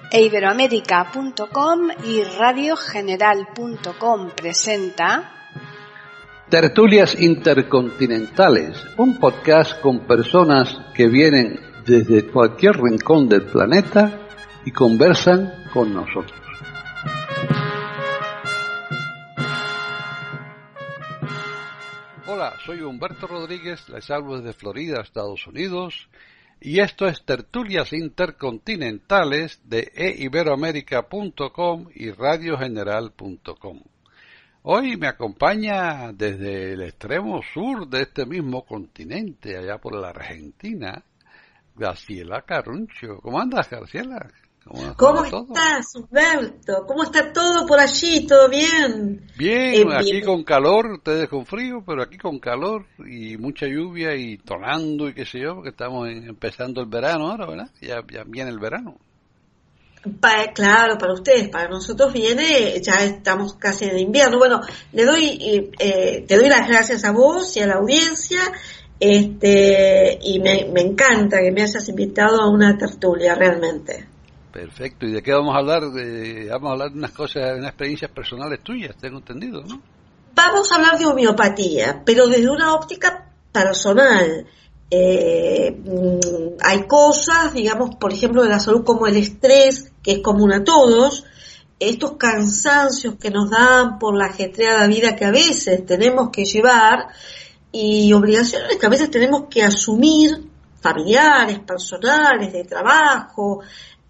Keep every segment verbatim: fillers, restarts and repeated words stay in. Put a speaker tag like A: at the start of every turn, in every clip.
A: e iberoamérica punto com y radio general punto com presenta
B: Tertulias Intercontinentales, un podcast con personas que vienen desde cualquier rincón del planeta y conversan con nosotros. Hola, soy Humberto Rodríguez, les hablo desde Florida, Estados Unidos, y esto es Tertulias Intercontinentales de e iberoamérica punto com y radio general punto com. Hoy me acompaña desde el extremo sur de este mismo continente, allá por la Argentina, Graciela Caruncho. ¿Cómo andas, Graciela?
C: ¿Cómo, ¿Cómo estás, Humberto? ¿Cómo está todo por allí? ¿Todo bien?
B: Bien, eh, aquí bien. Con calor, ustedes con frío, pero aquí con calor y mucha lluvia y tonando y qué sé yo, porque estamos en, empezando el verano ahora, ¿verdad? Ya, ya viene el verano.
C: Pa, claro, para ustedes, para nosotros viene, ya estamos casi en invierno. Bueno, le doy, eh, te doy las gracias a vos y a la audiencia, este, y me, me encanta que me hayas invitado a una tertulia, realmente.
B: Perfecto, ¿y de qué vamos a hablar? De, vamos a hablar de unas cosas, de unas experiencias personales tuyas, tengo entendido, ¿no?
C: Vamos a hablar de homeopatía, pero desde una óptica personal. Eh, hay cosas, digamos, por ejemplo, de la salud como el estrés, que es común a todos, estos cansancios que nos dan por la ajetreada vida que a veces tenemos que llevar y obligaciones que a veces tenemos que asumir, familiares, personales, de trabajo,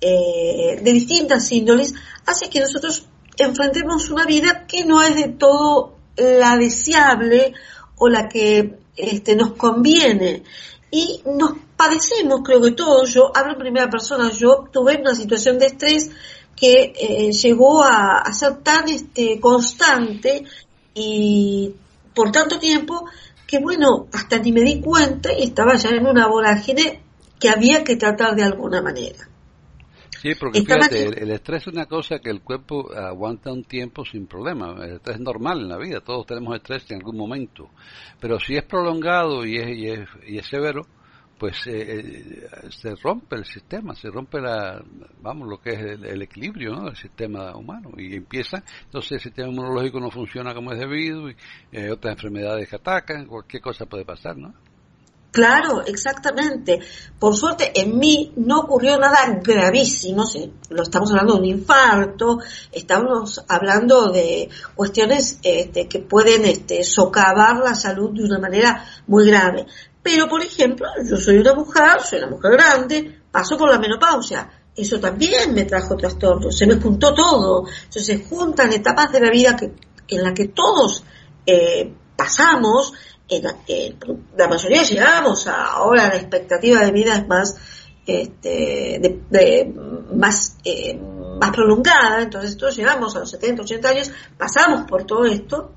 C: eh, de distintas índoles, hace que nosotros enfrentemos una vida que no es de todo la deseable o la que este, nos conviene. Y nos padecemos, creo que todos, yo hablo en primera persona, yo tuve una situación de estrés que eh, llegó a, a ser tan este, constante y por tanto tiempo que bueno, hasta ni me di cuenta y estaba ya en una vorágine que había que tratar de alguna manera.
B: Sí, porque fíjate, el, el estrés es una cosa que el cuerpo aguanta un tiempo sin problema. El estrés es normal en la vida, todos tenemos estrés en algún momento. Pero si es prolongado y es, y es, y es severo, pues eh, se rompe el sistema, se rompe la, vamos, lo que es el, el equilibrio, ¿no?, del sistema humano. Y empieza, entonces el sistema inmunológico no funciona como es debido, y eh, otras enfermedades que atacan, cualquier cosa puede pasar, ¿no?
C: Claro, exactamente. Por suerte en mí no ocurrió nada gravísimo, ¿sí? Lo estamos hablando de un infarto, estamos hablando de cuestiones este, que pueden este, socavar la salud de una manera muy grave. Pero, por ejemplo, yo soy una mujer, soy una mujer grande, paso por la menopausia. Eso también me trajo trastornos, se me juntó todo. Entonces se juntan etapas de la vida que, en las que todos eh, pasamos. En, en, la mayoría llegamos a, ahora la expectativa de vida es más este, de, de, más eh, más prolongada, entonces todos llegamos a los setenta, ochenta años, pasamos por todo esto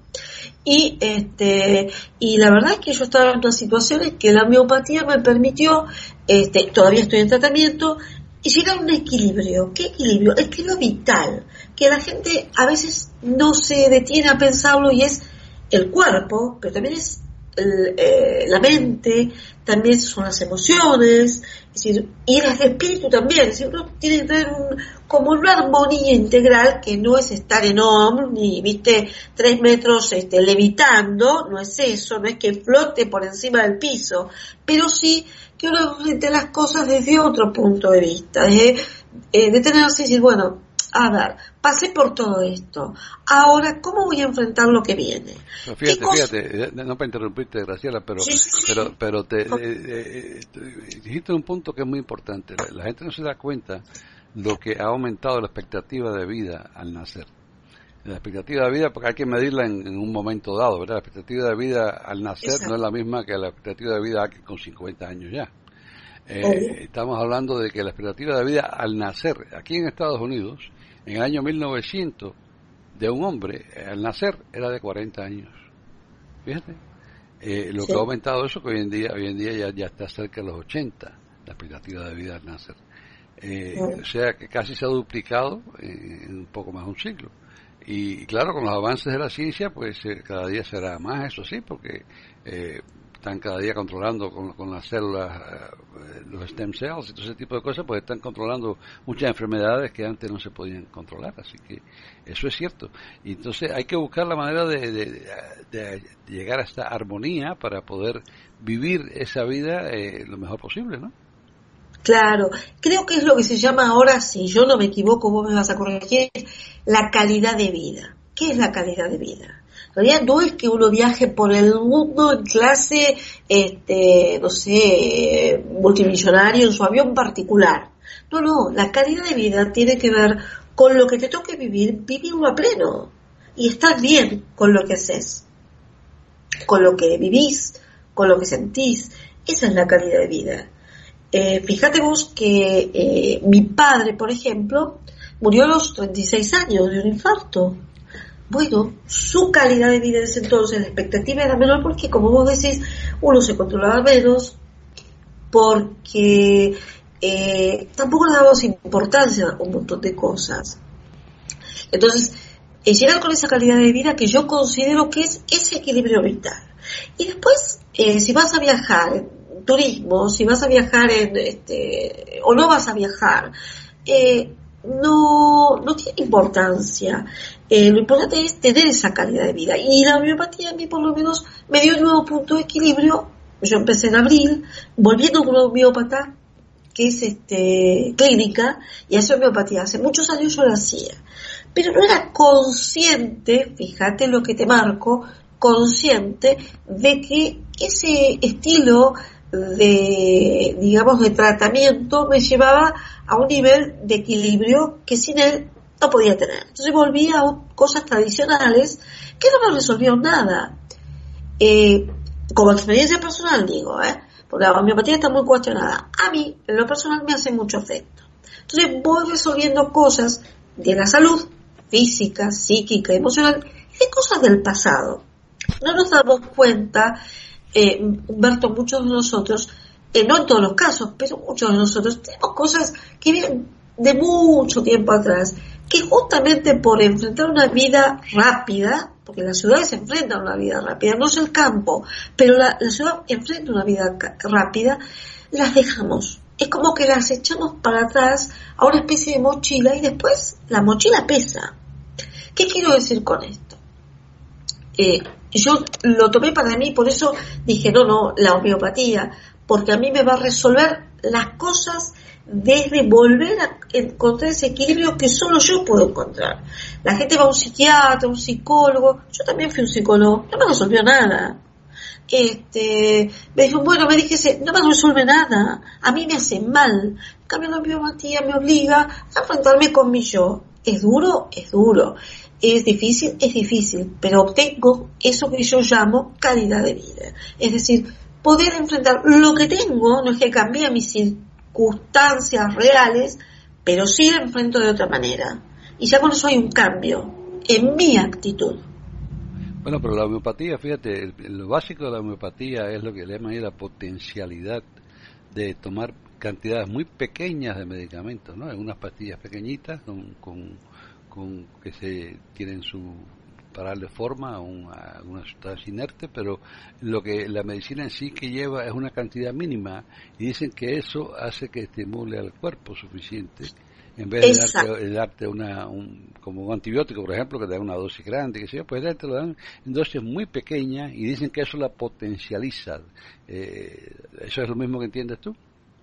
C: y este y la verdad es que yo estaba en una situación en que la homeopatía me permitió, este, todavía estoy en tratamiento, y llegar a un equilibrio. ¿Qué equilibrio? El equilibrio vital, que la gente a veces no se detiene a pensarlo, y es el cuerpo, pero también es El, eh, la mente, también son las emociones, es decir, y el espíritu también. Es decir, uno tiene que tener un, como una armonía integral, que no es estar en Om, ni viste tres metros este, levitando, no es eso, no es que flote por encima del piso, pero sí que uno ve las cosas desde otro punto de vista, de, eh, detenerse y decir, bueno, a ver, pasé por todo esto, ahora, ¿cómo voy a enfrentar lo que viene?
B: No, fíjate, fíjate, no para interrumpirte, Graciela, pero sí, sí, sí. pero, pero te, eh, eh, dijiste un punto que es muy importante. La, la gente no se da cuenta lo que ha aumentado la expectativa de vida al nacer. La expectativa de vida, porque hay que medirla en, en un momento dado, ¿verdad? La expectativa de vida al nacer Exacto. no es la misma que la expectativa de vida con cincuenta años ya. Eh, estamos hablando de que la expectativa de vida al nacer, aquí en Estados Unidos, en el año mil novecientos, de un hombre al nacer era de cuarenta años. Fíjate, eh, lo sí. que ha aumentado eso, que hoy en día hoy en día ya, ya está cerca de los ochenta, la expectativa de vida al nacer. Eh, sí. O sea que casi se ha duplicado en un poco más de un siglo. Y claro, con los avances de la ciencia, pues eh, cada día será más, eso sí, porque eh, están cada día controlando con, con las células, eh, los stem cells y todo ese tipo de cosas, pues están controlando muchas enfermedades que antes no se podían controlar, así que eso es cierto. Y entonces hay que buscar la manera de, de, de, de llegar a esta armonía para poder vivir esa vida eh, lo mejor posible, ¿no?
C: Claro, creo que es lo que se llama ahora, si yo no me equivoco, vos me vas a corregir, la calidad de vida. ¿Qué es la calidad de vida? En realidad no es que uno viaje por el mundo en clase, este, no sé, multimillonario en su avión particular. No, no, la calidad de vida tiene que ver con lo que te toque vivir, vivirlo a pleno. Y estar bien con lo que haces, con lo que vivís, con lo que sentís. Esa es la calidad de vida. Eh, fíjate vos que eh, mi padre, por ejemplo, murió a los treinta y seis años de un infarto. Bueno, su calidad de vida en ese entonces, la expectativa era menor porque, como vos decís, uno se controlaba menos, porque eh, tampoco le dábamos importancia a un montón de cosas. Entonces, eh, llegar con esa calidad de vida que yo considero que es ese equilibrio vital. Y después, eh, si vas a viajar, turismo, si vas a viajar en este o no vas a viajar, eh, no no tiene importancia. Eh, lo importante es tener esa calidad de vida. Y la homeopatía a mí por lo menos me dio un nuevo punto de equilibrio. Yo empecé en abril, volviendo con una homeópata que es este clínica, y hace homeopatía. Hace muchos años yo la hacía, pero no era consciente, fíjate lo que te marco, consciente de que ese estilo de, digamos, de tratamiento me llevaba a un nivel de equilibrio que sin él no podía tener. Entonces volví a cosas tradicionales que no me resolvieron nada. Eh, como experiencia personal digo, ¿eh? Porque la homeopatía está muy cuestionada. A mí, en lo personal, me hace mucho efecto. Entonces voy resolviendo cosas de la salud física, psíquica, emocional, y de cosas del pasado. No nos damos cuenta, eh, Humberto, muchos de nosotros, eh, no en todos los casos, pero muchos de nosotros tenemos cosas que vienen de mucho tiempo atrás, que justamente por enfrentar una vida rápida, porque las ciudades enfrentan una vida rápida, no es el campo, pero la, la ciudad enfrenta una vida ca- rápida, las dejamos. Es como que las echamos para atrás a una especie de mochila y después la mochila pesa. ¿Qué quiero decir con esto? Eh, yo lo tomé para mí, por eso dije, no, no, la homeopatía, porque a mí me va a resolver las cosas desde volver a encontrar ese equilibrio que solo yo puedo encontrar. La gente va a un psiquiatra, un psicólogo, yo también fui un psicólogo, no me resolvió nada. Este, me dijo, bueno, me dije, no me resuelve nada, a mí me hace mal. En cambio, la homeopatía me obliga a enfrentarme con mi yo. ¿Es duro? Es duro. ¿Es difícil? Es difícil, pero obtengo eso que yo llamo calidad de vida. Es decir, poder enfrentar lo que tengo, no es que cambie mis circunstancias reales, pero sí lo enfrento de otra manera. Y ya con eso hay un cambio en mi actitud.
B: Bueno, pero la homeopatía, fíjate, el, lo básico de la homeopatía es lo que le llaman la potencialidad de tomar cantidades muy pequeñas de medicamentos, ¿no? En unas pastillas pequeñitas con, con, con que se tienen su para darle forma a, un, a una sustancia inerte, pero lo que la medicina en sí que lleva es una cantidad mínima y dicen que eso hace que estimule al cuerpo suficiente en vez de darte, de darte una un, como un antibiótico, por ejemplo, que te da una dosis grande, que sea, pues te lo dan en dosis muy pequeñas y dicen que eso la potencializa. Eh, ¿Eso es lo mismo que entiendes tú?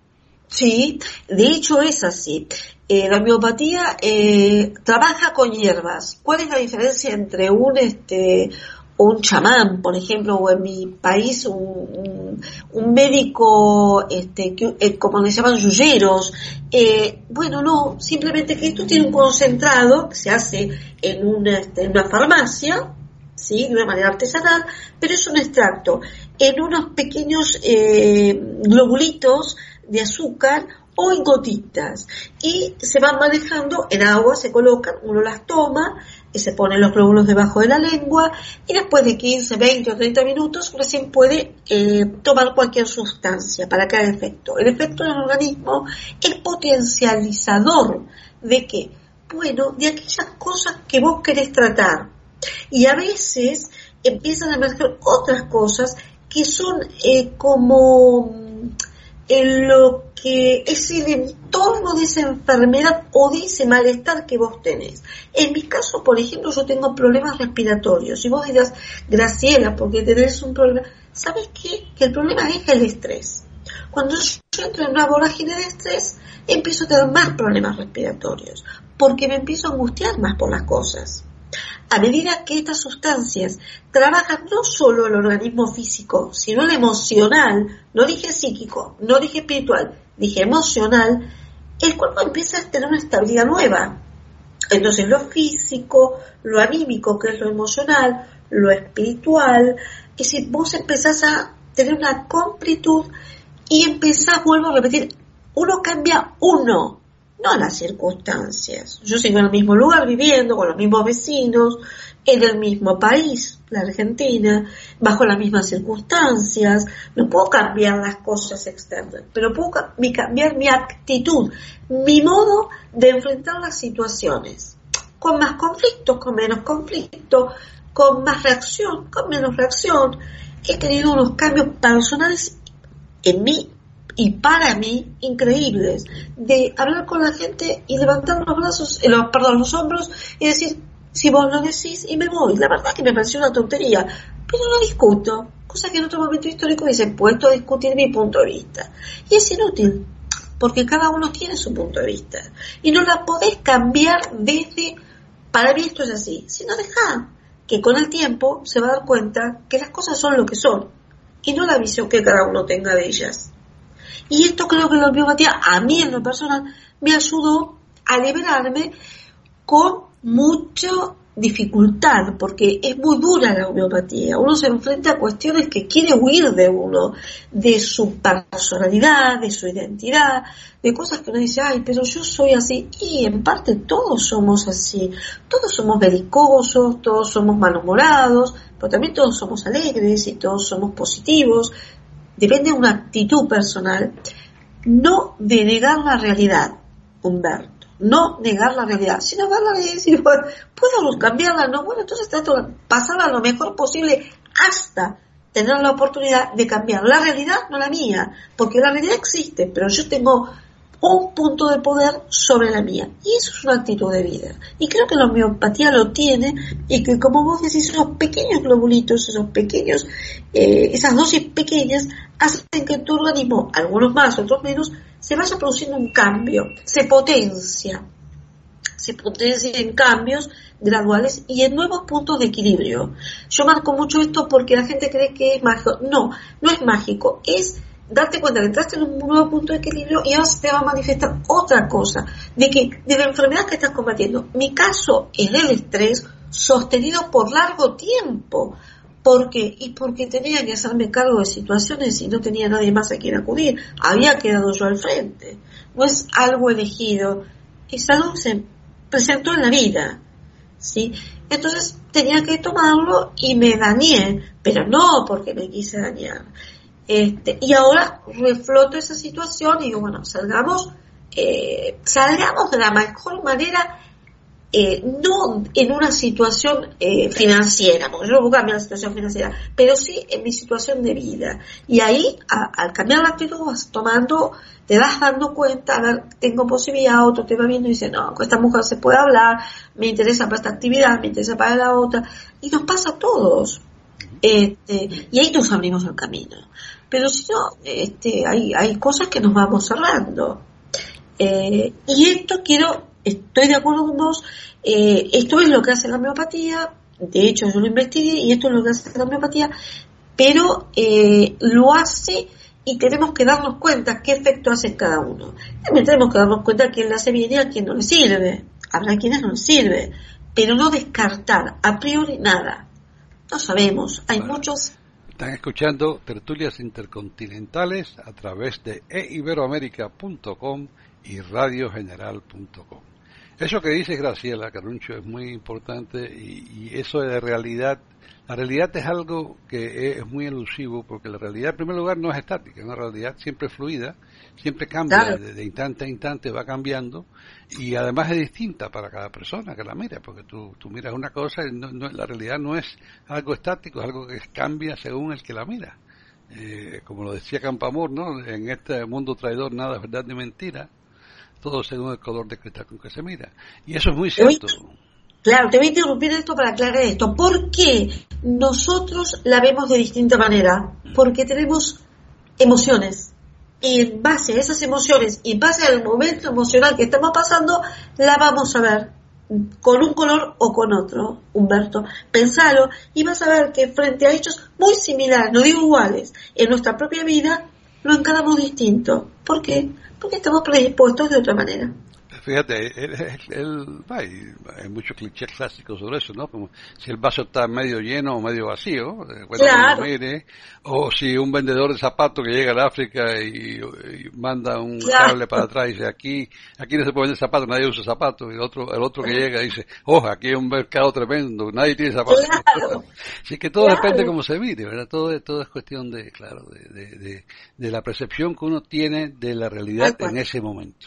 C: Sí, de hecho es así. Eh, la homeopatía eh, trabaja con hierbas. ¿Cuál es la diferencia entre un este un chamán, por ejemplo, o en mi país un, un, un médico, este, que, eh, como le llaman yuyeros? Eh, bueno, no, simplemente que esto tiene un concentrado que se hace en una, este, en una farmacia, sí, de una manera artesanal, pero es un extracto en unos pequeños eh, globulitos de azúcar o en gotitas y se van manejando en agua, se colocan, uno las toma, y se ponen los glóbulos debajo de la lengua y después de quince, veinte o treinta minutos recién puede eh, tomar cualquier sustancia para que haga efecto. El efecto en el organismo es potencializador de que, bueno, de aquellas cosas que vos querés tratar, y a veces empiezan a emerger otras cosas que son eh, como en lo que es el entorno de esa enfermedad o de ese malestar que vos tenés. En mi caso, por ejemplo, yo tengo problemas respiratorios. Si vos dirás, Graciela, porque tenés un problema, ¿sabes qué? Que el problema es el estrés. Cuando yo entro en una vorágine de estrés, empiezo a tener más problemas respiratorios, porque me empiezo a angustiar más por las cosas. A medida que estas sustancias trabajan no solo el organismo físico, sino el emocional, no dije psíquico, no dije espiritual, dije emocional, el cuerpo empieza a tener una estabilidad nueva. Entonces lo físico, lo anímico, que es lo emocional, lo espiritual, es decir, vos empezás a tener una completud y empezás, vuelvo a repetir, uno cambia uno, no las circunstancias. Yo sigo en el mismo lugar viviendo, con los mismos vecinos, en el mismo país, la Argentina, bajo las mismas circunstancias. No puedo cambiar las cosas externas, pero puedo cambiar mi actitud, mi modo de enfrentar las situaciones. Con más conflictos, con menos conflictos, con más reacción, con menos reacción. He tenido unos cambios personales en mí y para mí increíbles, de hablar con la gente y levantar los brazos, eh, los, perdón, los hombros y decir, si vos lo decís y me voy. La verdad que me pareció una tontería, pero no discuto, cosa que en otro momento histórico hubiese puesto a discutir mi punto de vista. Y es inútil, porque cada uno tiene su punto de vista y no la podés cambiar desde, para mí esto es así, sino dejá que con el tiempo se va a dar cuenta que las cosas son lo que son y no la visión que cada uno tenga de ellas. Y esto creo que la homeopatía, a mí en lo personal, me ayudó a liberarme con mucha dificultad, porque es muy dura la homeopatía. Uno se enfrenta a cuestiones que quiere huir de uno, de su personalidad, de su identidad, de cosas que uno dice, ay, pero yo soy así. Y en parte todos somos así. Todos somos belicosos, todos somos malhumorados, pero también todos somos alegres y todos somos positivos. Depende de una actitud personal, no de negar la realidad, Humberto, no negar la realidad, sino negar la realidad y decir, bueno, ¿puedo cambiarla? No, bueno, entonces trato de pasarla lo mejor posible hasta tener la oportunidad de cambiar la realidad, no la mía, porque la realidad existe, pero yo tengo un punto de poder sobre la mía, y eso es una actitud de vida, y creo que la homeopatía lo tiene, y que como vos decís, esos pequeños globulitos, esos pequeños, eh, esas dosis pequeñas, hacen que tu organismo, algunos más, otros menos, se vaya produciendo un cambio, se potencia, se potencia en cambios graduales y en nuevos puntos de equilibrio. Yo marco mucho esto porque la gente cree que es mágico, no, no es mágico, es darte cuenta que entraste en un nuevo punto de equilibrio y ahora se te va a manifestar otra cosa, de que de la enfermedad que estás combatiendo. Mi caso es del estrés sostenido por largo tiempo. ¿Por qué? Y porque tenía que hacerme cargo de situaciones y no tenía nadie más a quien acudir. Había quedado yo al frente. No es algo elegido, es algo que se presentó en la vida, ¿sí? Entonces tenía que tomarlo y me dañé, pero no porque me quise dañar. Este, y ahora refloto esa situación y digo, bueno, salgamos, eh, salgamos de la mejor manera, eh, no en una situación eh, financiera, porque yo no puedo cambiar la situación financiera, pero sí en mi situación de vida. Y ahí, a, al cambiar la actitud, vas tomando, te vas dando cuenta, a ver, tengo posibilidad, otro te va viendo y dice, no, con esta mujer se puede hablar, me interesa para esta actividad, me interesa para la otra, y nos pasa a todos. Este, y ahí nos abrimos el camino. Pero si no, este, hay, hay cosas que nos vamos cerrando. Eh, y esto quiero, estoy de acuerdo con vos, eh, esto es lo que hace la homeopatía, de hecho yo lo investigué y esto es lo que hace la homeopatía, pero eh, lo hace y tenemos que darnos cuenta qué efecto hace cada uno. También tenemos que darnos cuenta a quién le hace bien y a quién no le sirve. Habrá quienes no le sirve, pero no descartar a priori nada. No sabemos, hay bueno. muchos...
B: Están escuchando Tertulias Intercontinentales a través de e iberoamérica punto com y radio general punto com. Eso que dice Graciela Caruncho es muy importante y, y eso de realidad, la realidad es algo que es muy elusivo porque la realidad en primer lugar no es estática, es una realidad siempre fluida, siempre cambia, claro. de, de instante a instante va cambiando y además es distinta para cada persona que la mira, porque tú, tú miras una cosa y no, no, la realidad no es algo estático, es algo que cambia según el que la mira. eh, como lo decía Campamor, ¿no? En este mundo traidor nada es verdad ni mentira, todo según el color de cristal con que se mira. Y eso es muy cierto.
C: Claro, te voy a interrumpir esto para aclarar esto. ¿Por qué nosotros la vemos de distinta manera? Porque tenemos emociones. Y en base a esas emociones, y en base al momento emocional que estamos pasando, la vamos a ver con un color o con otro, Humberto. Pensalo y vas a ver que frente a hechos muy similares, no digo iguales, en nuestra propia vida, lo encaramos distinto. ¿Por qué? Porque estamos predispuestos de otra manera.
B: Fíjate, él, él, él, hay, hay muchos clichés clásicos sobre eso, ¿no? Como si el vaso está medio lleno o medio vacío,
C: claro.
B: Mire, o si un vendedor de zapatos que llega a África y, y manda un
C: claro.
B: cable para atrás y dice, aquí aquí no se puede vender zapatos, nadie usa zapatos, y el otro, el otro que llega dice, oh, aquí hay un mercado tremendo, nadie tiene zapatos.
C: Claro.
B: Así que todo
C: claro.
B: depende de cómo se mire, ¿verdad? Todo, todo es cuestión de, claro, de, de, de, de la percepción que uno tiene de la realidad en ese momento.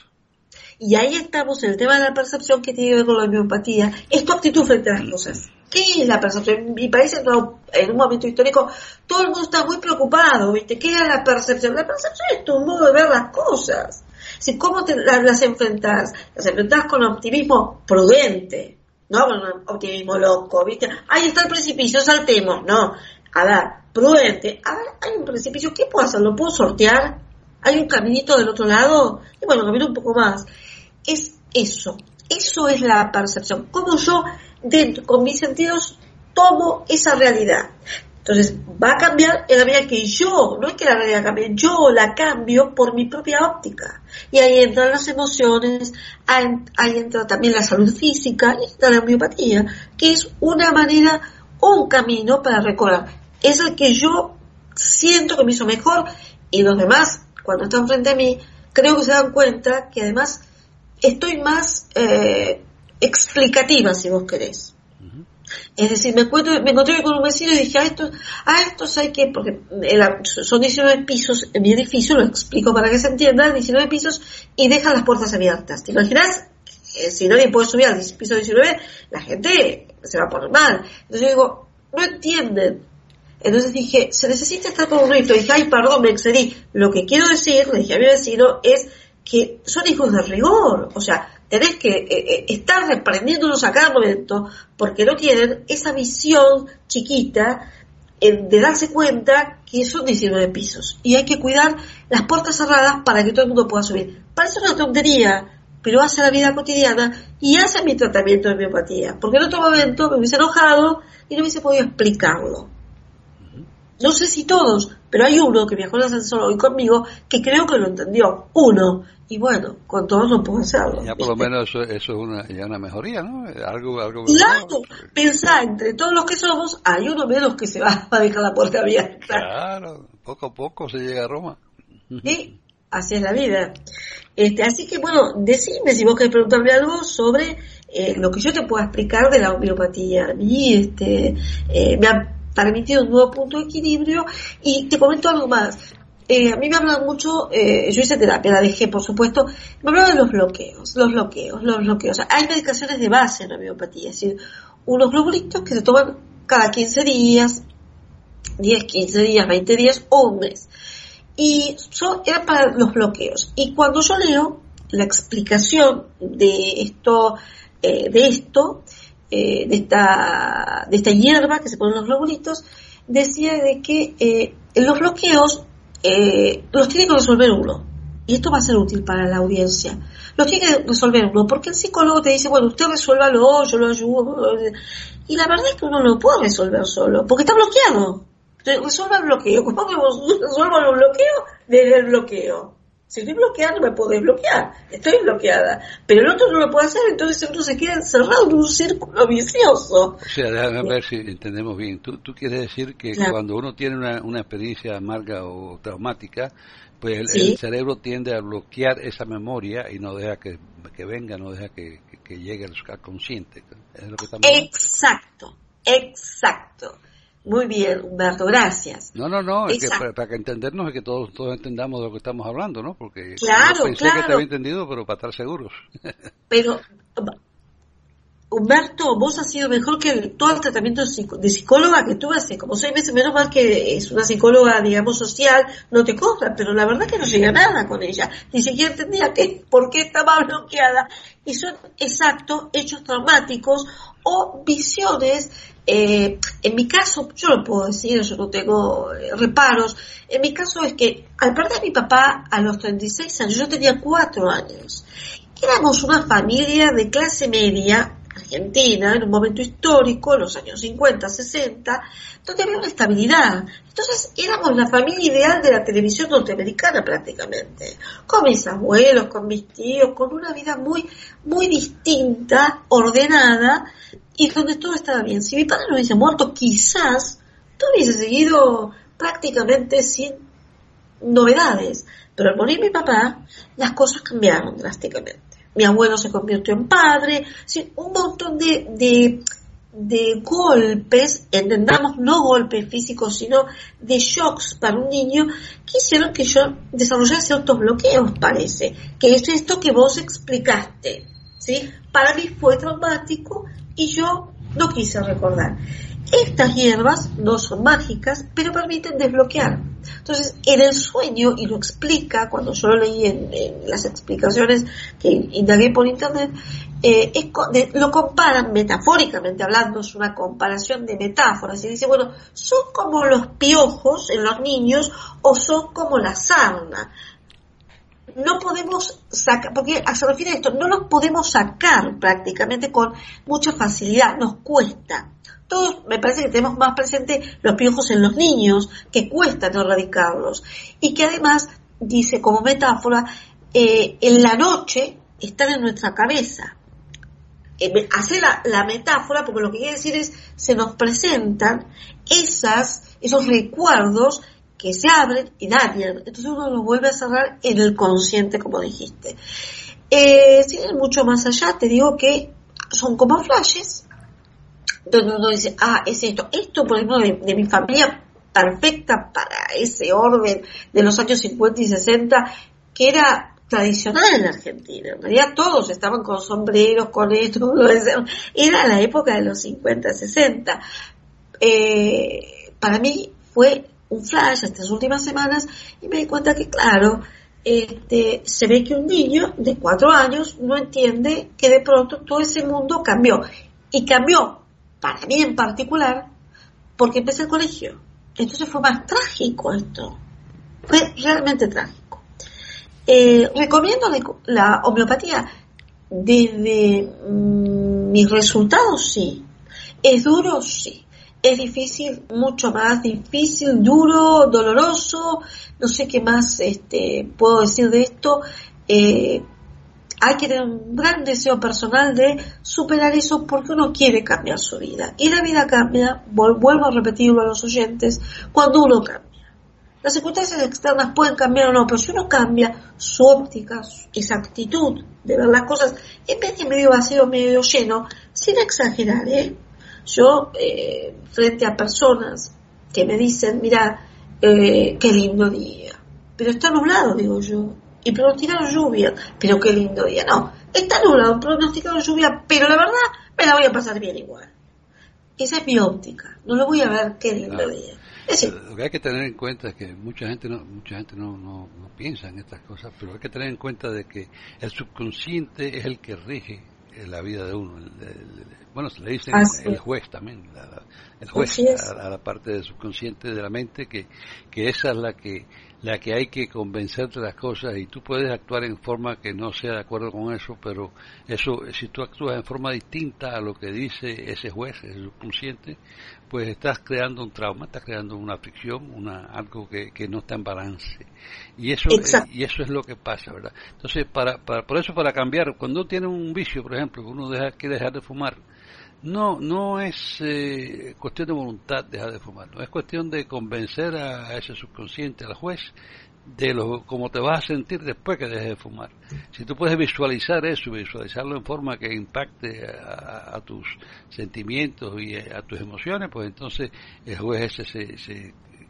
C: Y ahí estamos en el tema de la percepción que tiene que ver con la homeopatía. Es tu actitud frente a las cosas. ¿Qué es la percepción? En mi país, en un momento histórico, todo el mundo está muy preocupado, ¿viste? ¿Qué es la percepción? La percepción es tu modo de ver las cosas. Si, ¿cómo te las, las enfrentás? Las enfrentás con optimismo prudente, no con un optimismo loco, ¿viste? Ahí está el precipicio, saltemos. No, a ver, prudente. A ver, hay un precipicio, ¿qué puedo hacer? ¿Lo puedo sortear? ¿Hay un caminito del otro lado? Y bueno, camino un poco más. Es eso, eso es la percepción. Como yo, dentro, con mis sentidos, tomo esa realidad. Entonces, va a cambiar en la medida que yo, no es que la realidad cambie, yo la cambio por mi propia óptica. Y ahí entran las emociones, ahí entra también la salud física, y entra la homeopatía, que es una manera, un camino para recorrer. Es el que yo siento que me hizo mejor, y los demás, cuando están frente a mí, creo que se dan cuenta que además estoy más eh, explicativa, si vos querés. Uh-huh. Es decir, me encuentro, me encontré con un vecino y dije, a estos, a estos hay que, porque el, son diecinueve pisos en mi edificio, lo explico para que se entienda, diecinueve pisos y dejan las puertas abiertas. ¿Te imaginas? Eh, si nadie puede subir al piso diecinueve, la gente se va a poner mal. Entonces yo digo, no entienden. Entonces dije, se necesita estar con un rifle. Dije, ay, perdón, me excedí. Lo que quiero decir, le dije a mi vecino, es que son hijos de rigor, o sea, tenés que eh, eh, estar reprendiéndolos a cada momento porque no tienen esa visión chiquita eh, de darse cuenta que son diecinueve pisos y hay que cuidar las puertas cerradas para que todo el mundo pueda subir. Parece una tontería, pero hace la vida cotidiana y hace mi tratamiento de homeopatía, porque en otro momento me hubiese enojado y no hubiese podido explicarlo. No sé si todos, pero hay uno que viajó en el ascensor hoy conmigo que creo que lo entendió. Uno. Y bueno, con todos no puedo hacerlo.
B: Ya por lo menos eso, eso es una, ya una mejoría, ¿no? Algo, algo
C: claro, pensá, entre todos los que somos, hay uno menos que se va a dejar la puerta abierta.
B: Claro, poco a poco se llega a Roma.
C: Y así es la vida. Este, así que bueno, decime si vos querés preguntarme algo sobre eh, lo que yo te pueda explicar de la homeopatía. A mí este, eh, me ha permitido un nuevo punto de equilibrio y te comento algo más. Eh, a mí me hablan mucho, eh, yo hice terapia, la dejé por supuesto, me hablan de los bloqueos, los bloqueos, los bloqueos. O sea, hay medicaciones de base en la homeopatía, es decir, unos globulitos que se toman cada quince días, diez, quince días, veinte días o un mes. Y son, eran para los bloqueos. Y cuando yo leo la explicación de esto, eh, de esto, eh, de esta, de esta hierba que se ponen los globulitos, decía de que eh, los bloqueos Eh, los tiene que resolver uno, y esto va a ser útil para la audiencia. Los tiene que resolver uno, porque el psicólogo te dice, bueno, usted resuélvalo, yo lo ayudo, y la verdad es que uno no lo puede resolver solo, porque está bloqueado. Entonces, resuelva el bloqueo. ¿Cómo que vos resuelvan el bloqueo? Desde el bloqueo. Si estoy bloqueada, no me puedo desbloquear, estoy bloqueada, pero el otro no lo puede hacer, entonces uno se queda encerrado en un círculo vicioso.
B: O sea, déjame ver si entendemos bien. Tú, tú quieres decir que claro, cuando uno tiene una, una experiencia amarga o traumática, pues el, ¿sí?, el cerebro tiende a bloquear esa memoria y no deja que, que venga, no deja que, que, que llegue al consciente. ¿Es lo que estamos hablando?
C: Exacto, exacto. Muy bien, Humberto, gracias.
B: No, no, no, es que para, para que entendernos es que todos todos entendamos de lo que estamos hablando, ¿no? Porque
C: claro,
B: yo pensé
C: claro,
B: que te había entendido, pero para estar seguros.
C: Pero Humberto, vos has sido mejor que el, todo el tratamiento de psicóloga que tuve hace como seis meses, menos mal que es una psicóloga, digamos, social, no te cobra, pero la verdad que no llega a nada con ella, ni siquiera entendía que, por qué estaba bloqueada, y son exactos hechos traumáticos o visiones, eh, en mi caso, yo lo puedo decir, yo no tengo eh, reparos, en mi caso es que al perder a mi papá a los treinta y seis años, yo tenía cuatro años, éramos una familia de clase media, Argentina, en un momento histórico, en los años cincuenta, sesenta, donde había una estabilidad. Entonces éramos la familia ideal de la televisión norteamericana prácticamente, con mis abuelos, con mis tíos, con una vida muy, muy distinta, ordenada, y donde todo estaba bien. Si mi padre no hubiese muerto, quizás todo hubiese seguido prácticamente sin novedades, pero al morir mi papá, las cosas cambiaron drásticamente. Mi abuelo se convirtió en padre, ¿sí? Un montón de, de, de golpes, entendamos, no golpes físicos, sino de shocks para un niño, que hicieron que yo desarrollara ciertos bloqueos, parece, que es esto que vos explicaste, ¿sí? Para mí fue traumático y yo no quise recordar. Estas hierbas no son mágicas, pero permiten desbloquear. Entonces, en el sueño, y lo explica, cuando yo lo leí en, en las explicaciones que indagué por internet, eh, es, de, lo comparan metafóricamente hablando, es una comparación de metáforas, y dice, bueno, son como los piojos en los niños o son como la sarna. No podemos sacar, porque se refiere a esto, no los podemos sacar prácticamente con mucha facilidad, nos cuesta. Todos me parece que tenemos más presente los piojos en los niños, que cuesta no erradicarlos. Y que además, dice como metáfora, eh, en la noche están en nuestra cabeza. Eh, hace la, la metáfora, porque lo que quiere decir es, se nos presentan esas, esos recuerdos que se abren y dañan. Entonces uno los vuelve a cerrar en el consciente, como dijiste. Eh, sin ir mucho más allá, te digo que son como flashes, donde uno dice, ah, es esto, esto por ejemplo de, de mi familia perfecta para ese orden de los años cincuenta y sesenta, que era tradicional en Argentina. En realidad todos estaban con sombreros, con esto, era la época de los cincuenta, sesenta. Eh, para mí fue un flash estas últimas semanas y me di cuenta que, claro, este, se ve que un niño de cuatro años no entiende que de pronto todo ese mundo cambió. Y cambió, para mí en particular, porque empecé el colegio. Entonces fue más trágico esto. Fue realmente trágico. Eh, recomiendo la, la homeopatía. Desde mmm, mis resultados, sí. ¿Es duro? Sí. Es difícil, mucho más difícil, duro, doloroso. No sé qué más este, puedo decir de esto. Eh, Hay que tener un gran deseo personal de superar eso porque uno quiere cambiar su vida. Y la vida cambia, vuelvo a repetirlo a los oyentes, cuando uno cambia. Las circunstancias externas pueden cambiar o no, pero si uno cambia su óptica, esa actitud de ver las cosas, en vez de medio vacío, medio lleno, sin exagerar, ¿eh? Yo, eh, frente a personas que me dicen, mira, eh, qué lindo día, pero está nublado, digo yo. Y pronosticaron lluvia, pero qué lindo día. No, está nublado, pronosticaron lluvia, pero la verdad me la voy a pasar bien igual. Esa es mi óptica, no lo voy a ver qué lindo claro. día. Es decir,
B: lo que hay que tener en cuenta es que mucha gente no mucha gente no, no, no piensa en estas cosas, pero hay que tener en cuenta de que el subconsciente es el que rige la vida de uno. El, el, el, bueno, se le dicen Así. el juez también, la, la, el juez a, a la parte del subconsciente de la mente, que, que esa es la que la que hay que convencer de las cosas, y tú puedes actuar en forma que no sea de acuerdo con eso, pero eso, si tú actúas en forma distinta a lo que dice ese juez, ese subconsciente, pues estás creando un trauma, estás creando una fricción, una algo que, que no está en balance, y eso eh, y eso es lo que pasa, ¿verdad? Entonces, para, para por eso para cambiar, cuando uno tiene un vicio, por ejemplo, que uno deja, quiere dejar de fumar, no no es eh, cuestión de voluntad dejar de fumar, no es cuestión de convencer a, a ese subconsciente, al juez, de lo cómo te vas a sentir después que dejes de fumar. Si tú puedes visualizar eso, visualizarlo en forma que impacte a, a tus sentimientos y a tus emociones, pues entonces el juez ese se, se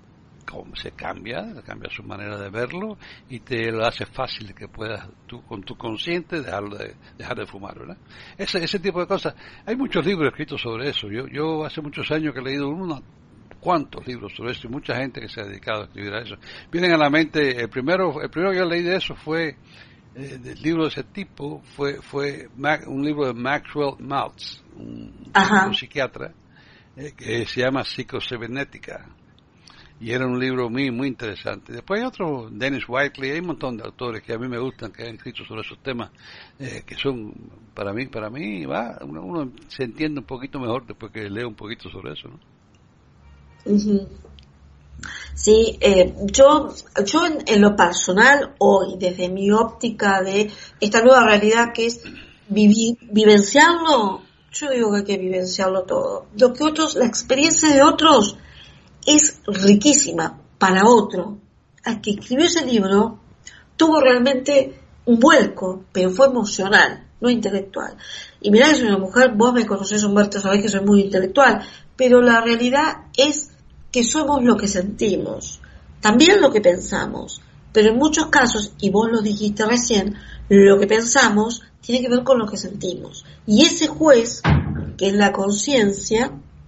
B: se cambia, cambia su manera de verlo y te lo hace fácil que puedas tú con tu consciente dejarlo de, dejar de fumar, ¿verdad? Ese, ese tipo de cosas. Hay muchos libros escritos sobre eso. Yo, yo hace muchos años que he leído unos cuantos libros sobre eso y mucha gente que se ha dedicado a escribir a eso. Vienen a la mente, el primero, el primero que yo leí de eso fue, eh, del libro de ese tipo, fue, fue Mac, un libro de Maxwell Maltz, un, un psiquiatra, eh, que se llama Psicocibernética. Y era un libro muy muy interesante. Después hay otro, Dennis Whiteley, hay un montón de autores que a mí me gustan, que han escrito sobre esos temas, eh, que son, para mí, para mí, va, uno, uno se entiende un poquito mejor después que lee un poquito sobre eso, ¿no?
C: Uh-huh. Sí, eh, yo, yo en, en lo personal, hoy, desde mi óptica de esta nueva realidad que es vivir, vivenciarlo, yo digo que hay que vivenciarlo todo. Lo que otros, la experiencia de otros es riquísima para otro. Al que escribió ese libro tuvo realmente un vuelco, pero fue emocional, no intelectual. Y mirá que soy una mujer, vos me conocés, Humberto, sabés que soy muy intelectual, pero la realidad es que somos lo que sentimos, también lo que pensamos, pero en muchos casos, y vos lo dijiste recién, lo que pensamos tiene que ver con lo que sentimos. Y ese juez, que es la conciencia,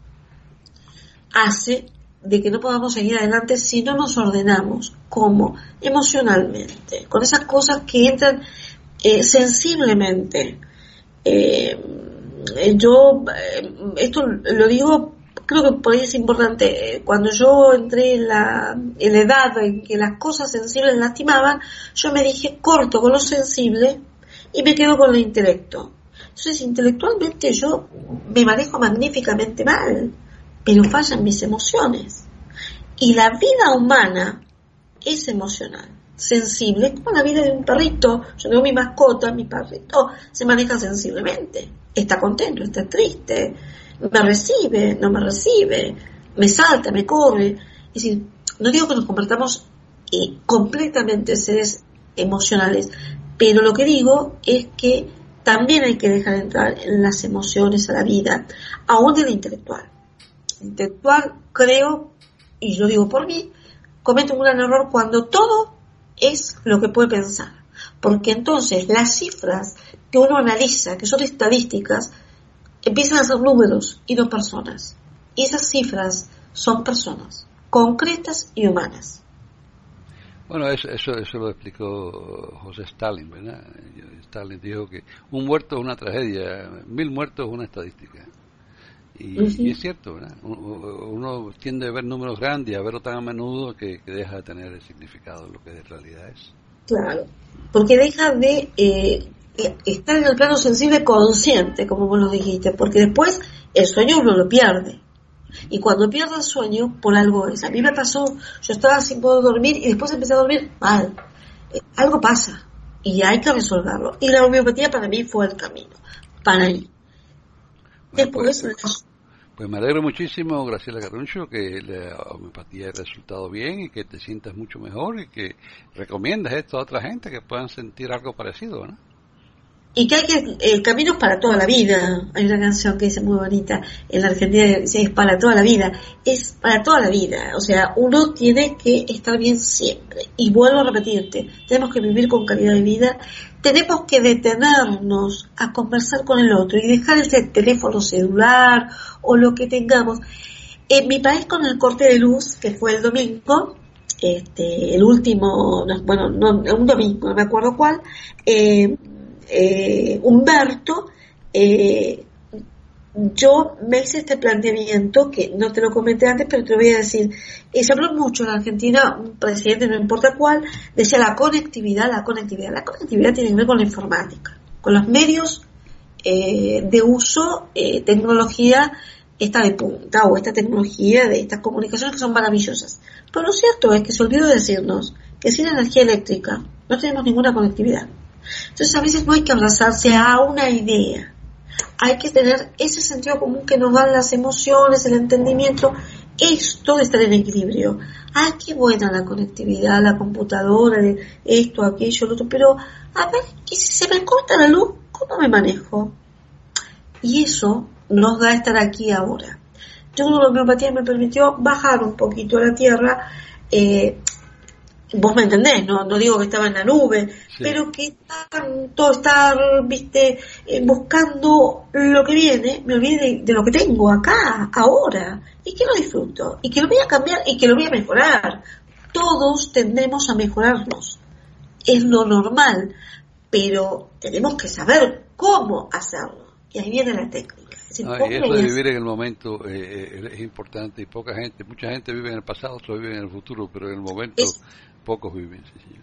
C: hace de que no podamos seguir adelante si no nos ordenamos, como emocionalmente, con esas cosas que entran eh, sensiblemente. Eh, yo, eh, esto lo digo, creo que por ahí es importante, cuando yo entré en la, en la edad en que las cosas sensibles lastimaban, yo me dije, corto con lo sensible y me quedo con lo intelecto. Entonces, intelectualmente yo me manejo magníficamente mal, pero fallan mis emociones. Y la vida humana es emocional, sensible, como la vida de un perrito. Yo tengo mi mascota, mi perrito se maneja sensiblemente. Está contento, está triste, me recibe, no me recibe, me salta, me corre. Es decir, no digo que nos convertamos eh, completamente seres emocionales, pero lo que digo es que también hay que dejar entrar en las emociones a la vida, aún en la intelectual. Intelectual, creo, y yo digo por mí, comete un gran error cuando todo es lo que puede pensar, porque entonces las cifras que uno analiza, que son estadísticas, empiezan a ser números y no personas, y esas cifras son personas concretas y humanas.
B: Bueno, eso, eso, eso lo explicó José Stalin, ¿verdad? Stalin dijo que un muerto es una tragedia, mil muertos es una estadística. Y, uh-huh. y es cierto, ¿verdad? Uno tiende a ver números grandes y a verlo tan a menudo que, que deja de tener el significado de lo que de realidad es.
C: Claro, porque deja de eh, estar en el plano sensible consciente, como vos lo dijiste, porque después el sueño uno lo pierde. Y cuando pierde el sueño, por algo es. A mí me pasó, yo estaba sin poder dormir y después empecé a dormir mal. Eh, algo pasa y hay que resolverlo. Y la homeopatía para mí fue el camino, para mí.
B: Bueno, pues, pues, pues me alegro muchísimo, Graciela Caruncho, que la homeopatía haya resultado bien y que te sientas mucho mejor y que recomiendas esto a otra gente que puedan sentir algo parecido, ¿no?
C: Y que hay que, el camino es para toda la vida. Hay una canción que dice muy bonita en la Argentina, dice es para toda la vida, es para toda la vida. O sea, uno tiene que estar bien siempre. Y vuelvo a repetirte, tenemos que vivir con calidad de vida, tenemos que detenernos a conversar con el otro y dejar ese teléfono celular o lo que tengamos. En mi país, con el corte de luz, que fue el domingo, este, el último, bueno, no, un domingo, no me acuerdo cuál, eh, Eh, Humberto, eh, yo me hice este planteamiento que no te lo comenté antes, pero te lo voy a decir. Eh, se habló mucho en Argentina, un presidente, no importa cuál, decía la conectividad, la conectividad. La conectividad tiene que ver con la informática, con los medios eh, de uso, eh, tecnología esta de punta o esta tecnología de estas comunicaciones que son maravillosas. Pero lo cierto es que se olvidó de decirnos que sin energía eléctrica no tenemos ninguna conectividad. Entonces a veces no hay que abrazarse a una idea, hay que tener ese sentido común que nos dan las emociones, el entendimiento, esto de estar en equilibrio. Ay, qué buena la conectividad, la computadora, de esto, aquello, lo otro, pero a ver, ¿y si se me corta la luz? ¿Cómo me manejo? Y eso nos da estar aquí ahora. Yo creo que la homeopatía me permitió bajar un poquito a la tierra eh, vos me entendés, no, no digo que estaba en la nube, sí. Pero que tanto estar, viste, eh, buscando lo que viene, me olvidé de, de lo que tengo acá, ahora, y que lo disfruto, y que lo voy a cambiar, y que lo voy a mejorar. Todos tendemos a mejorarnos, es lo normal, pero tenemos que saber cómo hacerlo, y ahí viene la técnica.
B: No, y eso de vivir en el momento eh, es importante, y poca gente, mucha gente vive en el pasado, otros viven en el futuro, pero en el momento es, pocos viven. Sí,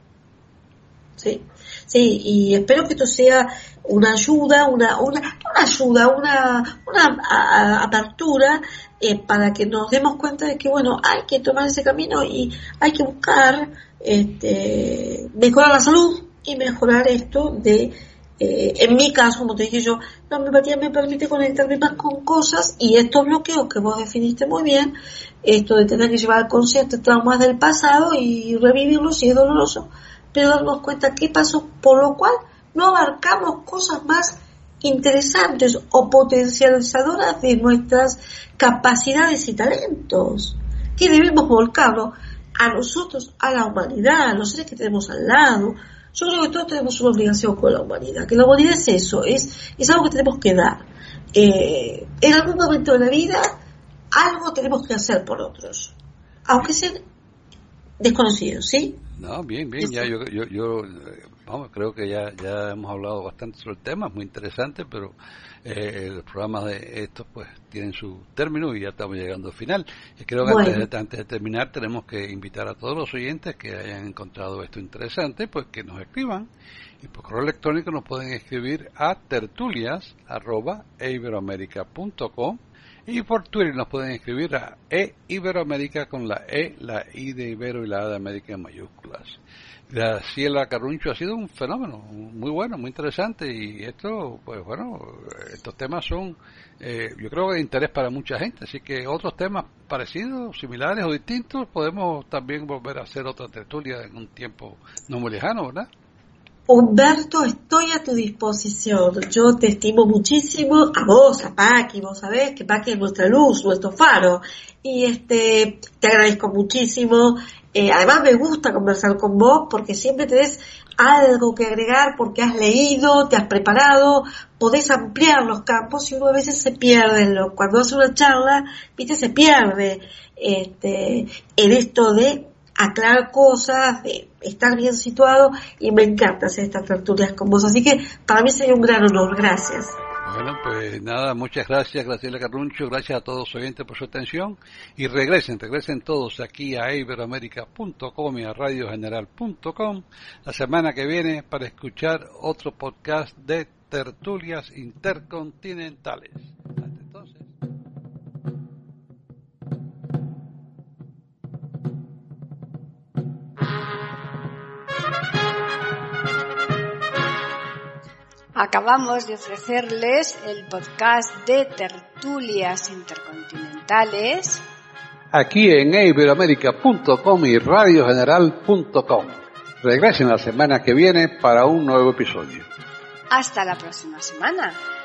C: sí, sí, y espero que esto sea una ayuda, una una, una ayuda, una, una a, a, apertura eh, para que nos demos cuenta de que, bueno, hay que tomar ese camino y hay que buscar este, mejorar la salud y mejorar esto de... Eh, en mi caso, como te dije yo, la homeopatía me permite conectarme más con cosas y estos bloqueos que vos definiste muy bien, esto de tener que llevar conscientes traumas del pasado y revivirlos si es doloroso, pero darnos cuenta qué pasó, por lo cual no abarcamos cosas más interesantes o potencializadoras de nuestras capacidades y talentos, que debemos volcarlo a nosotros, a la humanidad, a los seres que tenemos al lado. Yo creo que todos tenemos una obligación con la humanidad, que la humanidad es eso, es, es algo que tenemos que dar. Eh, en algún momento de la vida, algo tenemos que hacer por otros, aunque sean desconocidos, ¿sí?
B: No, bien, bien, ya yo, yo, yo vamos, creo que ya, ya hemos hablado bastante sobre el tema, es muy interesante, pero eh, los programas de estos pues tienen su término y ya estamos llegando al final. Y creo que bueno. antes, de, antes de terminar tenemos que invitar a todos los oyentes que hayan encontrado esto interesante, pues que nos escriban, y por correo electrónico nos pueden escribir a tertulias arroba iberoamerica punto com, y por Twitter nos pueden escribir a eiberoamerica con la E, la I de Ibero y la A de América en mayúsculas. Graciela Carruncho ha sido un fenómeno muy bueno, muy interesante, y esto, pues bueno, estos temas son, eh, yo creo que de interés para mucha gente, así que otros temas parecidos, similares o distintos, podemos también volver a hacer otra tertulia en un tiempo no muy lejano, ¿verdad?
C: Humberto, estoy a tu disposición. Yo te estimo muchísimo, a vos, a Paqui, vos sabés que Paqui es nuestra luz, nuestro faro, y este te agradezco muchísimo. Eh, además me gusta conversar con vos porque siempre tenés algo que agregar, porque has leído, te has preparado, podés ampliar los campos, y uno a veces se pierde en lo, cuando hace una charla, viste, se pierde este en esto de aclarar cosas, de estar bien situado, y me encanta hacer estas tertulias con vos, así que para mí sería un gran honor. Gracias.
B: Bueno, pues nada, muchas gracias, Graciela Carruncho, gracias a todos los oyentes por su atención, y regresen, regresen todos aquí a iberoamerica punto com y a radio general punto com la semana que viene para escuchar otro podcast de tertulias intercontinentales. Hasta entonces.
A: Acabamos de ofrecerles el podcast de tertulias intercontinentales
B: aquí en iberoamerica punto com y radio general punto com. Regresen la semana que viene para un nuevo episodio.
A: Hasta la próxima semana.